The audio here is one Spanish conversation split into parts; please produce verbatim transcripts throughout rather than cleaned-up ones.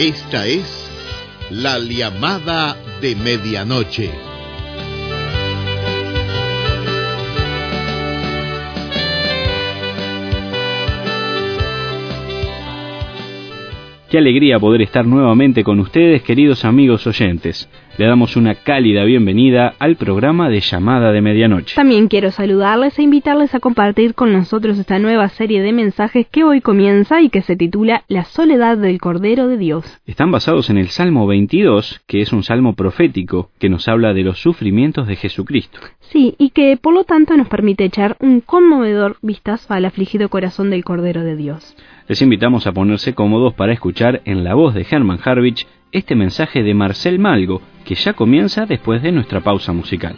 Esta es la llamada de medianoche. Qué alegría poder estar nuevamente con ustedes, queridos amigos oyentes. Le damos una cálida bienvenida al programa de Llamada de Medianoche. También quiero saludarles e invitarles a compartir con nosotros esta nueva serie de mensajes que hoy comienza y que se titula La soledad del Cordero de Dios. Están basados en el Salmo veintidós, que es un salmo profético que nos habla de los sufrimientos de Jesucristo. Sí, y que por lo tanto nos permite echar un conmovedor vistazo al afligido corazón del Cordero de Dios. Les invitamos a ponerse cómodos para escuchar en la voz de Herman Harvich este mensaje de Marcel Malgo, que ya comienza después de nuestra pausa musical.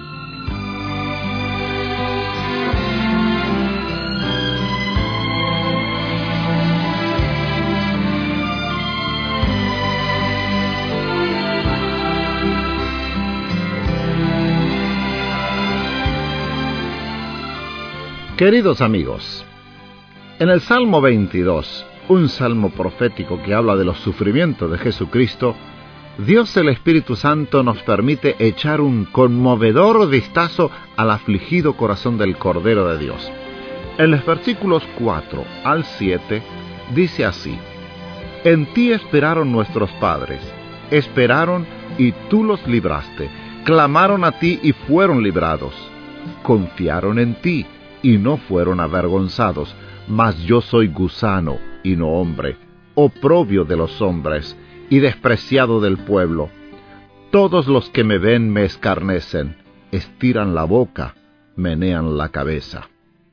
Queridos amigos, en el Salmo veintidós, un salmo profético que habla de los sufrimientos de Jesucristo, Dios el Espíritu Santo nos permite echar un conmovedor vistazo al afligido corazón del Cordero de Dios. En los versículos cuatro al siete dice así: En ti esperaron nuestros padres, esperaron y tú los libraste, clamaron a ti y fueron librados, confiaron en ti y no fueron avergonzados. Mas yo soy gusano y no hombre, oprobio de los hombres y despreciado del pueblo. Todos los que me ven me escarnecen, estiran la boca, menean la cabeza.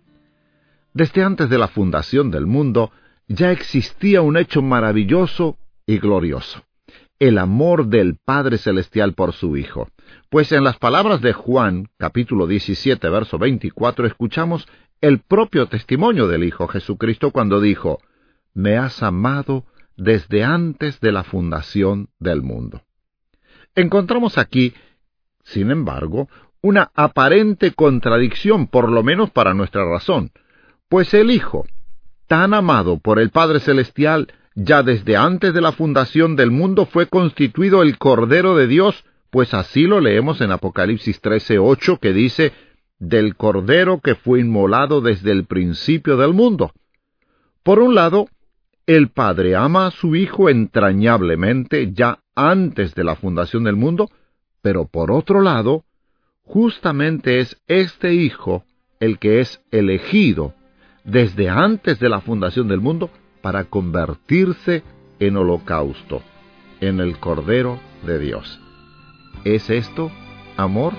Desde antes de la fundación del mundo ya existía un hecho maravilloso y glorioso: el amor del Padre Celestial por su Hijo. Pues en las palabras de Juan, capítulo diecisiete, verso veinticuatro, escuchamos el propio testimonio del Hijo Jesucristo cuando dijo: «Me has amado desde antes de la fundación del mundo». Encontramos aquí, sin embargo, una aparente contradicción, por lo menos para nuestra razón, pues el Hijo, tan amado por el Padre Celestial, ya desde antes de la fundación del mundo fue constituido el Cordero de Dios, pues así lo leemos en Apocalipsis trece ocho, que dice: «Del Cordero que fue inmolado desde el principio del mundo». Por un lado, el Padre ama a su Hijo entrañablemente ya antes de la fundación del mundo, pero por otro lado, justamente es este Hijo el que es elegido desde antes de la fundación del mundo para convertirse en holocausto, en el Cordero de Dios. ¿Es esto amor?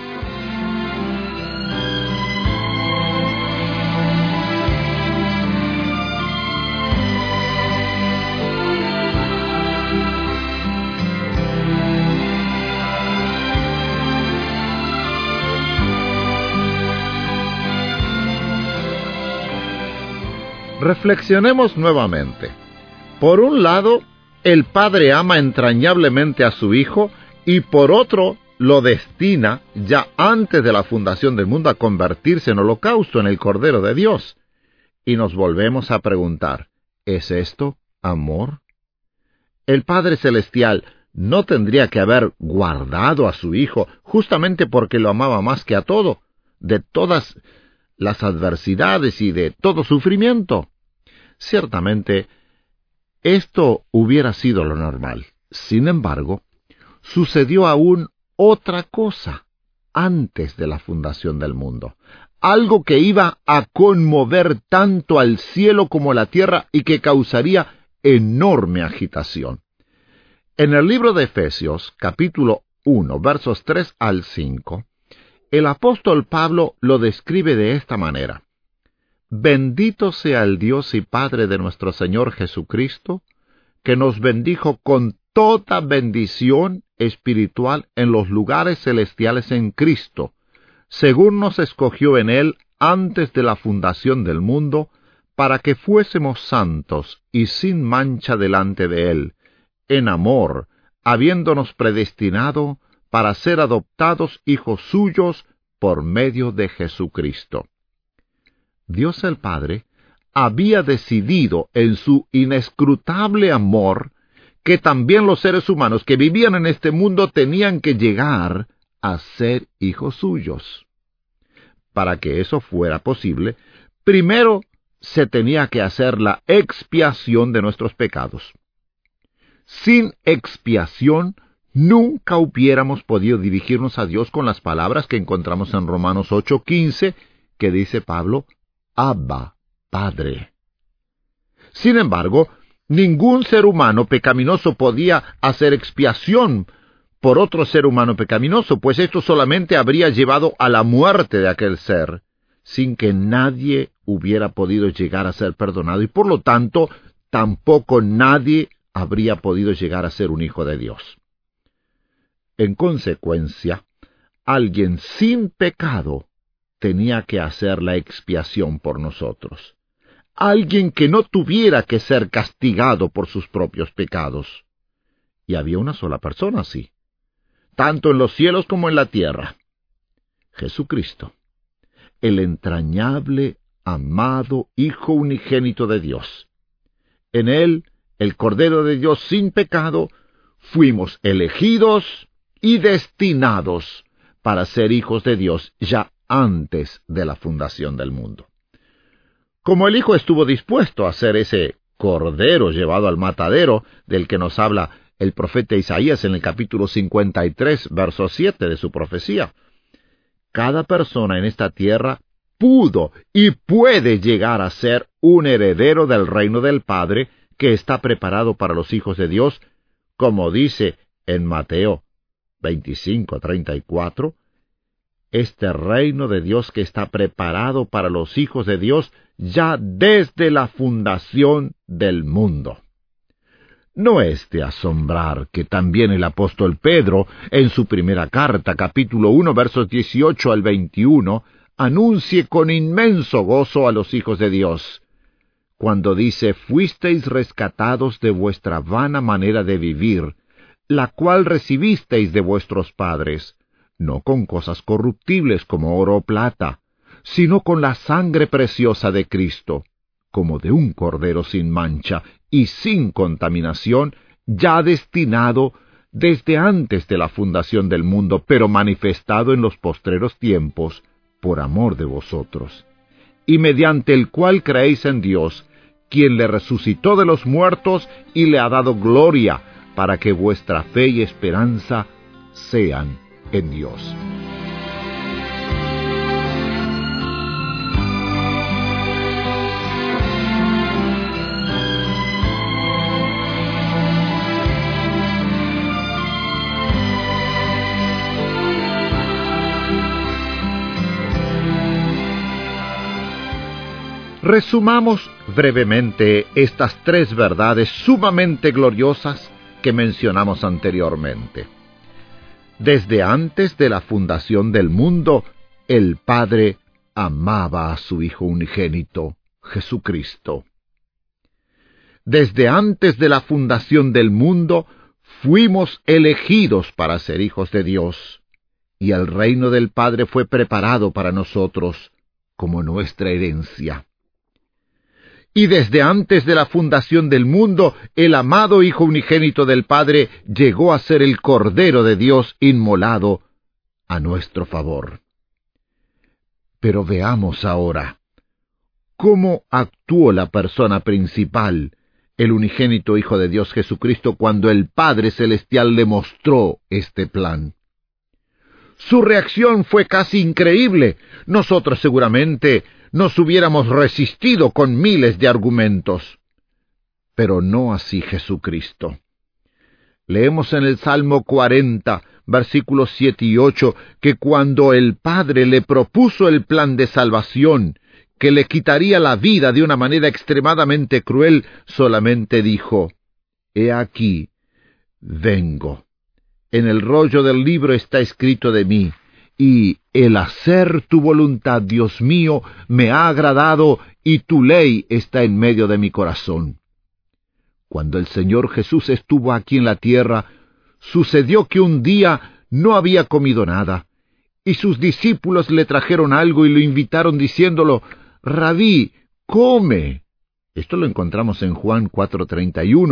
Reflexionemos nuevamente. Por un lado, el Padre ama entrañablemente a su Hijo y por otro lo destina, ya antes de la fundación del mundo, a convertirse en holocausto, en el Cordero de Dios. Y nos volvemos a preguntar, ¿es esto amor? El Padre Celestial no tendría que haber guardado a su Hijo justamente porque lo amaba más que a todo, de todas las adversidades y de todo sufrimiento. Ciertamente, esto hubiera sido lo normal. Sin embargo, sucedió aún otra cosa antes de la fundación del mundo, algo que iba a conmover tanto al cielo como a la tierra y que causaría enorme agitación. En el libro de Efesios, capítulo uno, versos tres al cinco, el apóstol Pablo lo describe de esta manera: «Bendito sea el Dios y Padre de nuestro Señor Jesucristo, que nos bendijo con toda bendición espiritual en los lugares celestiales en Cristo, según nos escogió en Él antes de la fundación del mundo, para que fuésemos santos y sin mancha delante de Él, en amor, habiéndonos predestinado para ser adoptados hijos suyos por medio de Jesucristo». Dios el Padre había decidido en su inescrutable amor que también los seres humanos que vivían en este mundo tenían que llegar a ser hijos suyos. Para que eso fuera posible, primero se tenía que hacer la expiación de nuestros pecados. Sin expiación, nunca hubiéramos podido dirigirnos a Dios con las palabras que encontramos en Romanos ocho quince, que dice Pablo, Abba, Padre. Sin embargo, ningún ser humano pecaminoso podía hacer expiación por otro ser humano pecaminoso, pues esto solamente habría llevado a la muerte de aquel ser, sin que nadie hubiera podido llegar a ser perdonado, y por lo tanto, tampoco nadie habría podido llegar a ser un hijo de Dios. En consecuencia, alguien sin pecado tenía que hacer la expiación por nosotros. Alguien que no tuviera que ser castigado por sus propios pecados. Y había una sola persona así, tanto en los cielos como en la tierra. Jesucristo, el entrañable, amado Hijo unigénito de Dios. En Él, el Cordero de Dios sin pecado, fuimos elegidos y destinados para ser hijos de Dios ya antes de la fundación del mundo. Como el Hijo estuvo dispuesto a ser ese Cordero llevado al matadero, del que nos habla el profeta Isaías en el capítulo cincuenta y tres, verso siete de su profecía, cada persona en esta tierra pudo y puede llegar a ser un heredero del reino del Padre que está preparado para los hijos de Dios, como dice en Mateo veinticinco treinta y cuatro, este reino de Dios que está preparado para los hijos de Dios ya desde la fundación del mundo. No es de asombrar que también el apóstol Pedro, en su primera carta, capítulo uno, versos dieciocho al veintiuno, anuncie con inmenso gozo a los hijos de Dios, cuando dice, fuisteis rescatados de vuestra vana manera de vivir, la cual recibisteis de vuestros padres, no con cosas corruptibles como oro o plata, sino con la sangre preciosa de Cristo, como de un cordero sin mancha y sin contaminación, ya destinado desde antes de la fundación del mundo, pero manifestado en los postreros tiempos, por amor de vosotros, y mediante el cual creéis en Dios, quien le resucitó de los muertos y le ha dado gloria, para que vuestra fe y esperanza sean en Dios. Resumamos brevemente estas tres verdades sumamente gloriosas que mencionamos anteriormente. Desde antes de la fundación del mundo, el Padre amaba a su Hijo unigénito, Jesucristo. Desde antes de la fundación del mundo, fuimos elegidos para ser hijos de Dios, y el reino del Padre fue preparado para nosotros como nuestra herencia. Y desde antes de la fundación del mundo, el amado Hijo unigénito del Padre llegó a ser el Cordero de Dios inmolado a nuestro favor. Pero veamos ahora cómo actuó la persona principal, el unigénito Hijo de Dios Jesucristo, cuando el Padre Celestial le mostró este plan. Su reacción fue casi increíble. Nosotros seguramente nos hubiéramos resistido con miles de argumentos. Pero no así Jesucristo. Leemos en el Salmo cuarenta, versículos siete y ocho, que cuando el Padre le propuso el plan de salvación, que le quitaría la vida de una manera extremadamente cruel, solamente dijo, «He aquí, vengo. En el rollo del libro está escrito de mí, y el hacer tu voluntad, Dios mío, me ha agradado, y tu ley está en medio de mi corazón». Cuando el Señor Jesús estuvo aquí en la tierra, sucedió que un día no había comido nada, y sus discípulos le trajeron algo y lo invitaron diciéndolo, «Rabí, come». Esto lo encontramos en Juan cuatro treinta y uno,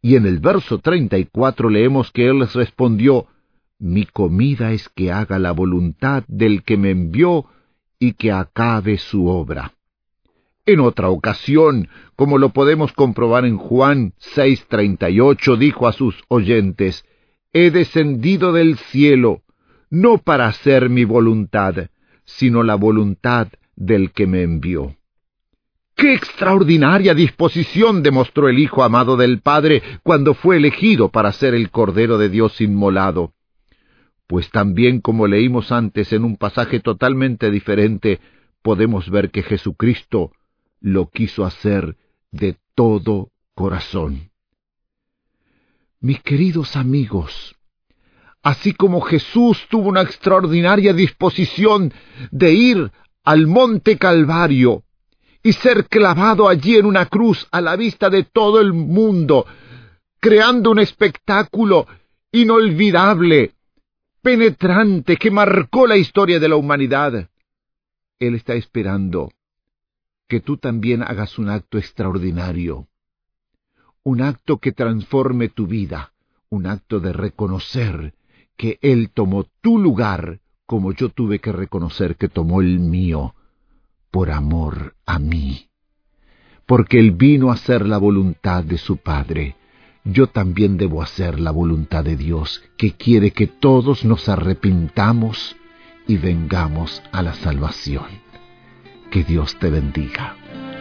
Y en el verso treinta y cuatro leemos que él les respondió: mi comida es que haga la voluntad del que me envió y que acabe su obra. En otra ocasión, como lo podemos comprobar en Juan seis treinta y ocho, dijo a sus oyentes: he descendido del cielo, no para hacer mi voluntad, sino la voluntad del que me envió. ¡Qué extraordinaria disposición demostró el Hijo amado del Padre cuando fue elegido para ser el Cordero de Dios inmolado! Pues también, como leímos antes en un pasaje totalmente diferente, podemos ver que Jesucristo lo quiso hacer de todo corazón. Mis queridos amigos, así como Jesús tuvo una extraordinaria disposición de ir al Monte Calvario y ser clavado allí en una cruz a la vista de todo el mundo, creando un espectáculo inolvidable, penetrante, que marcó la historia de la humanidad, Él está esperando que tú también hagas un acto extraordinario, un acto que transforme tu vida, un acto de reconocer que Él tomó tu lugar como yo tuve que reconocer que tomó el mío, por amor a mí. Porque Él vino a hacer la voluntad de su Padre. Yo también debo hacer la voluntad de Dios, que quiere que todos nos arrepintamos y vengamos a la salvación. Que Dios te bendiga.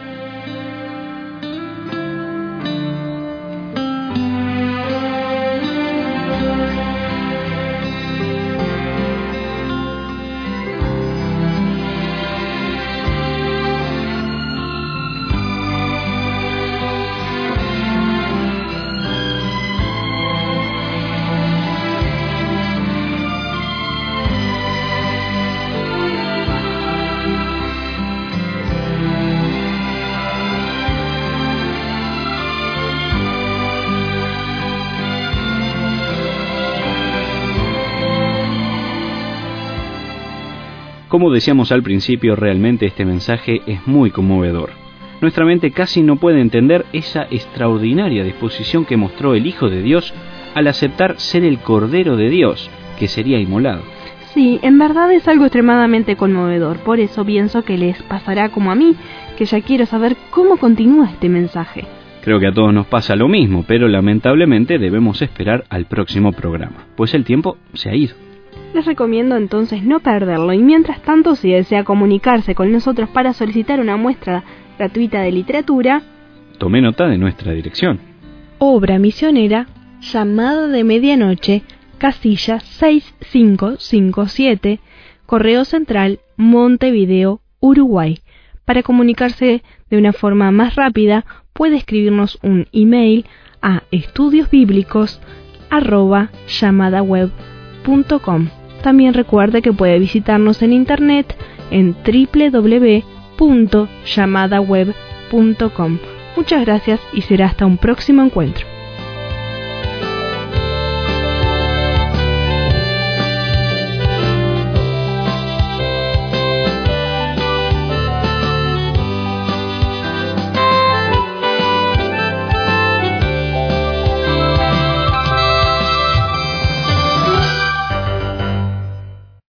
Como decíamos al principio, realmente este mensaje es muy conmovedor. Nuestra mente casi no puede entender esa extraordinaria disposición que mostró el Hijo de Dios al aceptar ser el Cordero de Dios, que sería inmolado. Sí, en verdad es algo extremadamente conmovedor, por eso pienso que les pasará como a mí, que ya quiero saber cómo continúa este mensaje. Creo que a todos nos pasa lo mismo, pero lamentablemente debemos esperar al próximo programa, pues el tiempo se ha ido. Les recomiendo entonces no perderlo, y mientras tanto, si desea comunicarse con nosotros para solicitar una muestra gratuita de literatura, tome nota de nuestra dirección. Obra Misionera, Llamada de Medianoche, casilla seis cinco cinco siete, Correo Central, Montevideo, Uruguay. Para comunicarse de una forma más rápida, puede escribirnos un email a estudiosbíblicos arroba llamadaweb punto com. También recuerde que puede visitarnos en internet en doble u doble u doble u punto llamadaweb punto com. Muchas gracias y será hasta un próximo encuentro.